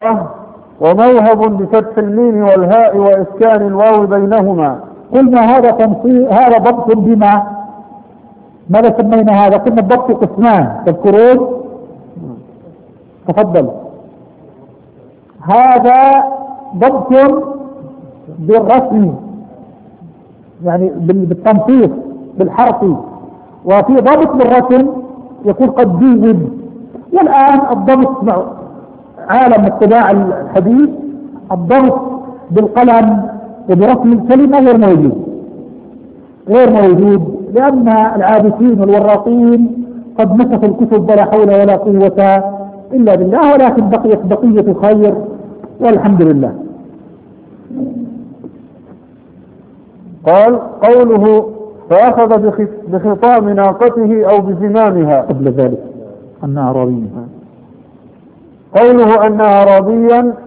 وموهب بفتح الميم والهاء وإسكان الواو بينهما. قلنا هذا تنصيص، هذا ضبط بما ماذا سمينا هذا؟ قلنا الضبط قسمان تذكرون؟ تفضل. هذا ضبط بالرسم يعني بالتنصيص بالحرفي، وفي ضبط بالرسم يكون قد جيد. والآن الضبط مع عالم الطباعة الحديث الضبط بالقلم وبرسم الكلمة غير موجود لأن العابثين والوراقين قد مسكوا الكتب ولا حول ولا قوة إلا بالله، ولكن بقيت بقية خير والحمد لله. قال قوله فأخذ بخطام ناقته أو بزمامها. قبل ذلك أن أعرابيا، قوله أن أعرابيا